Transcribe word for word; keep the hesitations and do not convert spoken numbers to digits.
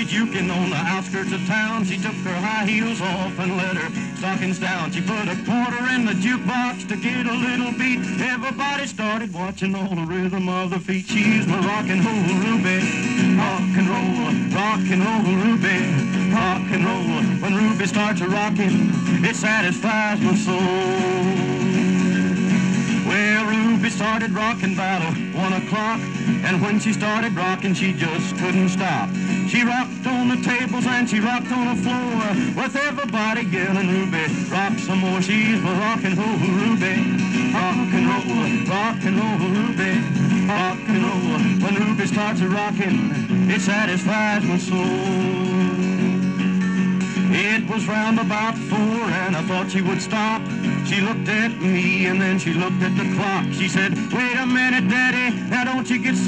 Ruby juking on the outskirts of town. She took her high heels off and let her stockings down. She put a quarter in the jukebox to get a little beat. Everybody started watching all the rhythm of the feet. She's my rock and roll Ruby, rock and roll, rock and roll Ruby, rock and roll. When Ruby starts a rocking, it satisfies my soul. Well, Ruby started rocking about one o'clock, and when she started rocking, she just couldn't stop. She rocked on the tables and she rocked on the floor, with everybody yelling, Ruby, rock some more. She's my rock and roll Ruby, rock and roll, rock and roll Ruby, rock and roll. When Ruby starts a rocking, it satisfies my soul. It was round about four and I thought she would stop. She looked at me and then she looked at the clock. She said, wait a minute, Daddy, now don't you get so